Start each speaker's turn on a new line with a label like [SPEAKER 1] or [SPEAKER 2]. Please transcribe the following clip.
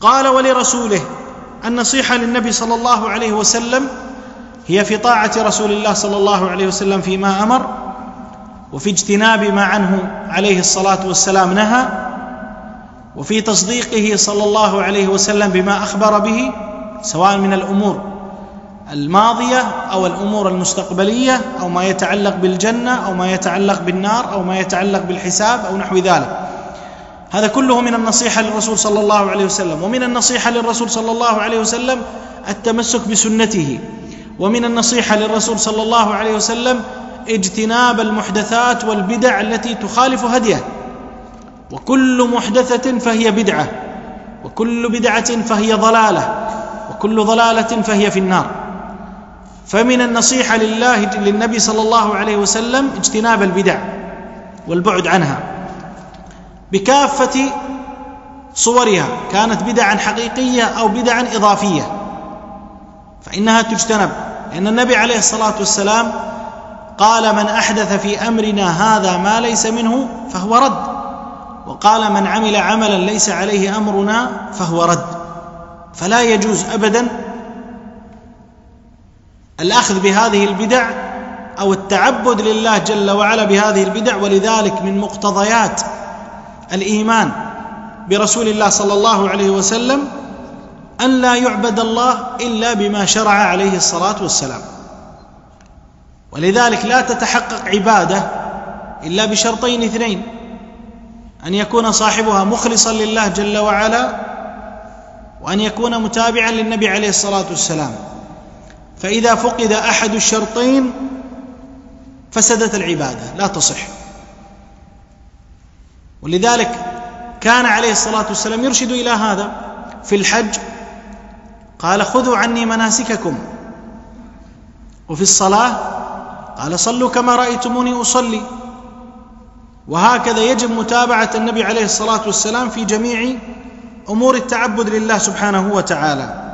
[SPEAKER 1] قال: ولرسوله. النصيحة للنبي صلى الله عليه وسلم هي في طاعة رسول الله صلى الله عليه وسلم فيما أمر، وفي اجتناب ما عنه عليه الصلاة والسلام نهى، وفي تصديقه صلى الله عليه وسلم بما أخبر به، سواء من الأمور الماضية أو الأمور المستقبلية، أو ما يتعلق بالجنة أو ما يتعلق بالنار أو ما يتعلق بالحساب أو نحو ذلك. هذا كله من النصيحة للرسول صلى الله عليه وسلم. ومن النصيحة للرسول صلى الله عليه وسلم التمسك بسنته، ومن النصيحة للرسول صلى الله عليه وسلم اجتناب المحدثات والبدع التي تخالف هديه. وكل محدثة فهي بدعة، وكل بدعة فهي ضلالة، وكل ضلالة فهي في النار. فمن النصيحة للنبي صلى الله عليه وسلم اجتناب البدع والبعد عنها بكافة صورها، كانت بدعا حقيقية أو بدعا إضافية، فإنها تجتنب. لأن النبي عليه الصلاة والسلام قال: من أحدث في أمرنا هذا ما ليس منه فهو رد، وقال: من عمل عملا ليس عليه أمرنا فهو رد. فلا يجوز أبدا الأخذ بهذه البدع أو التعبد لله جل وعلا بهذه البدع. ولذلك من مقتضيات الإيمان برسول الله صلى الله عليه وسلم أن لا يعبد الله إلا بما شرع عليه الصلاة والسلام. ولذلك لا تتحقق عبادة إلا بشرطين اثنين: أن يكون صاحبها مخلصا لله جل وعلا، وأن يكون متابعا للنبي عليه الصلاة والسلام. فإذا فقد أحد الشرطين فسدت العبادة، لا تصح. ولذلك كان عليه الصلاة والسلام يرشد إلى هذا. في الحج قال: خذوا عني مناسككم. وفي الصلاة قال: صلوا كما رأيتموني أصلي. وهكذا يجب متابعة النبي عليه الصلاة والسلام في جميع أمور التعبد لله سبحانه وتعالى.